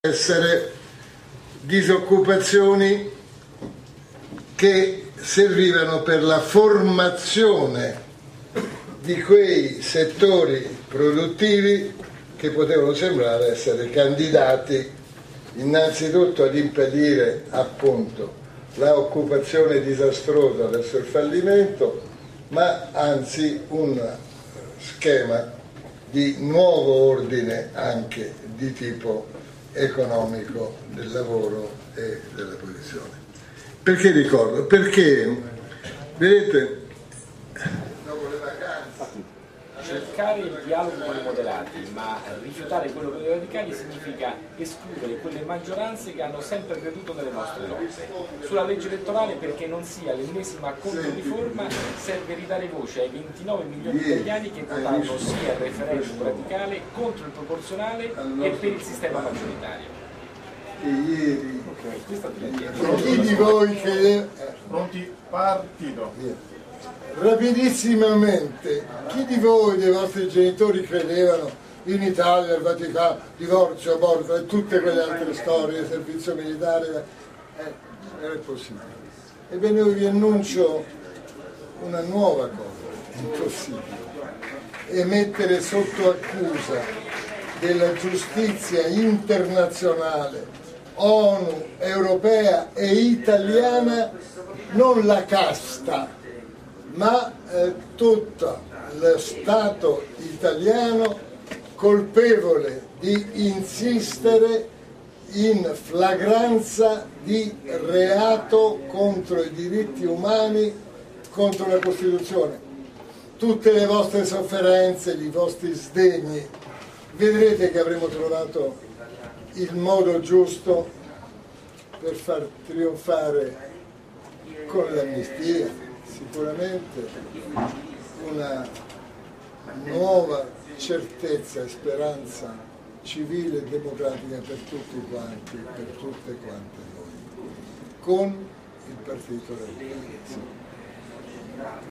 essere disoccupazioni che servivano per la formazione di quei settori produttivi che potevano sembrare essere candidati innanzitutto ad impedire appunto l'occupazione disastrosa verso il fallimento, ma anzi un schema di nuovo ordine anche di tipo economico del lavoro e della posizione. Perché ricordo? Perché, vedete, dopo le vacanze... Cercare il dialogo con i moderati, ma rifiutare quello con i radicali significa escludere quelle maggioranze che hanno sempre creduto nelle nostre lotte. Sulla legge elettorale, perché non sia l'ennesima controriforma, serve ridare voce ai 29 milioni di italiani che votarono sì al referendum radicale, contro il proporzionale e per il sistema maggioritario. Ieri, Chi di voi che... Pronti? Partito. Rapidissimamente, chi di voi, dei vostri genitori, credevano in Italia, il Vaticano, divorzio, aborto e tutte quelle altre storie, servizio militare? Non è possibile. Ebbene, io vi annuncio una nuova cosa, impossibile, e mettere sotto accusa della giustizia internazionale, ONU, europea e italiana, non la casta, ma tutto lo Stato italiano colpevole di insistere in flagranza di reato contro i diritti umani, contro la Costituzione. Tutte le vostre sofferenze, i vostri sdegni, vedrete che avremo trovato il modo giusto per far trionfare con l'amnistia sicuramente una nuova certezza e speranza civile e democratica per tutti quanti, per tutte quante noi, con il Partito Radicale.